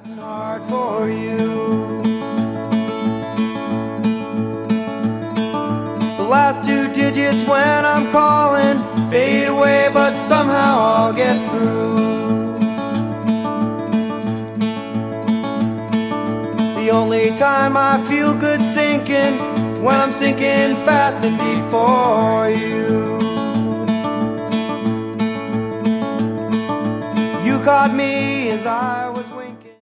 Hard for you. The last two digits when I'm calling fade away, but somehow I'll get through. The only time I feel good sinking is when I'm sinking fast and deep for you. You caught me